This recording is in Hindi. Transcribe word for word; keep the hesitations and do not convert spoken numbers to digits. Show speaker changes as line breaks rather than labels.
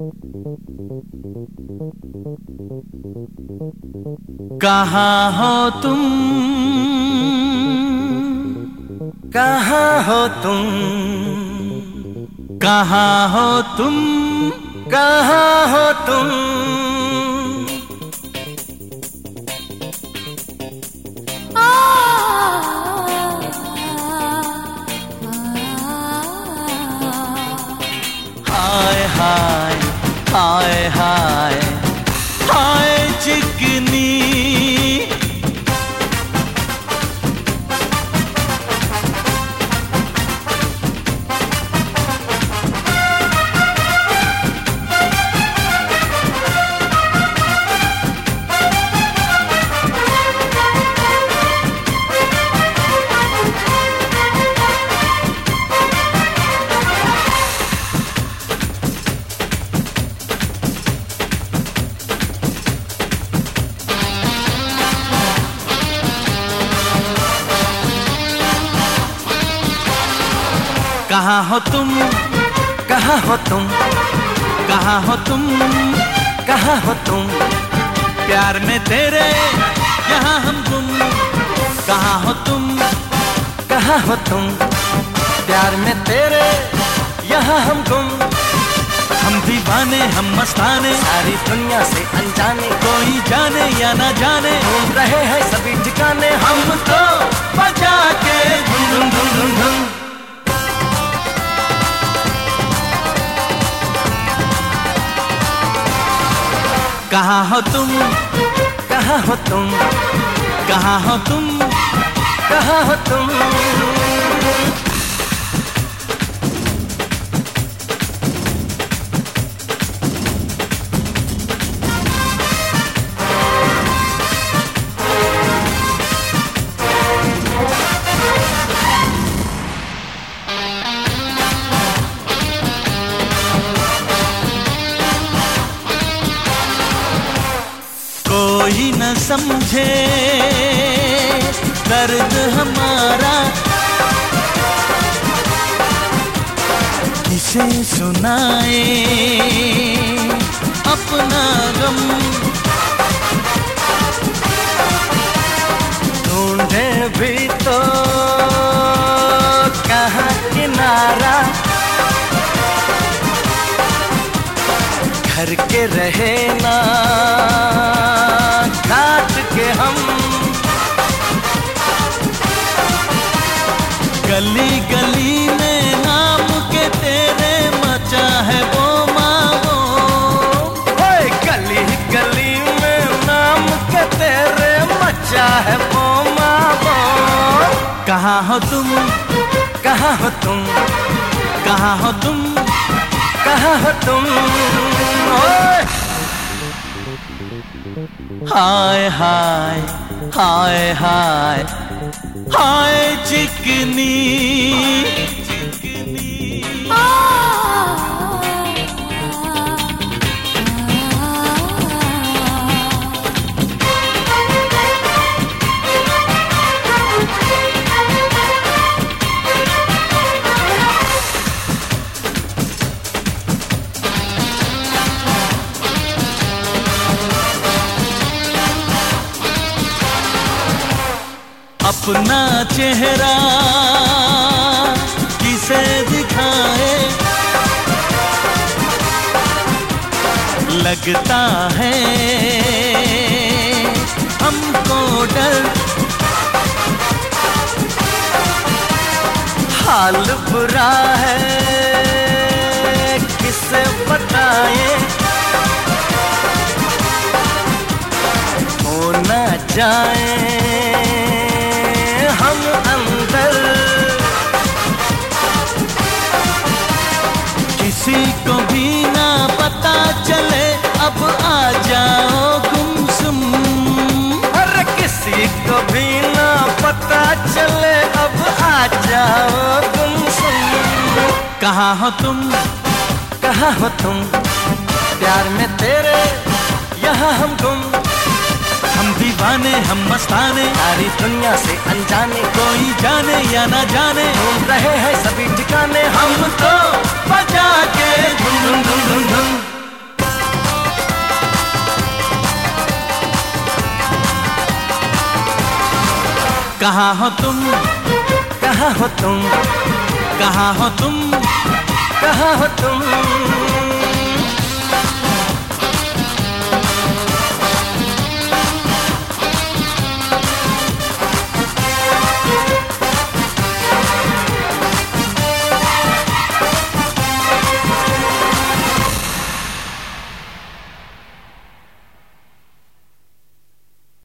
कहाँ हो तुम,
कहाँ हो तुम,
कहाँ हो तुम,
कहाँ हो तुम।
हाय हाय हाय हाय हाय चिकनी, कहाँ हो तुम,
कहाँ हो तुम,
कहाँ हो तुम,
कहाँ हो तुम।
प्यार में तेरे यहाँ हम गुम। कहाँ हो तुम,
कहाँ हो तुम, प्यार में तेरे यहाँ हम गुम।
हम दीवाने हम मस्ताने,
सारी दुनिया से अनजाने,
कोई जाने या ना जाने,
घूम रहे हैं सभी ठिकाने हम
तो बजा के धुन धुन धुन धुन धुन। कहाँ हो तुम,
कहाँ हो तुम,
कहाँ हो तुम,
कहाँ हो तुम।
कोई न समझे दर्द हमारा, किसे सुनाए अपना गम।
ढूंढे भी तो कहाँ किनारा, घर के रहे ना काट के हम।
गली गली में नाम के तेरे मचा है वो माओ।
ओए गली गली में नाम के तेरे मचा है वो माओ।
कहाँ हो तुम,
कहाँ हो तुम,
कहाँ हो तुम,
कहाँ हो तुम। ओए
हाय हाय हाय हाय हाय चिकनी, अपना चेहरा किसे दिखाए, लगता है हमको डर।
हाल बुरा है किसे बताए, हो न जाए हम अंदर।
किसी को भी ना पता चले अब आ जाओ गुमसुम।
अरे किसी को भी ना पता चले अब आ जाओ गुमसुम।
कहाँ हो तुम,
कहाँ हो तुम, प्यार में तेरे यहाँ हम गुम।
हम दीवाने हम मस्ताने,
सारी दुनिया से अनजाने,
कोई जाने या ना जाने,
घूम रहे हैं सभी ठिकाने हम
तो बजा के धुन धुन धुन धुन धुन। कहाँ हो तुम,
कहाँ हो तुम,
कहाँ हो तुम,
कहाँ हो तुम।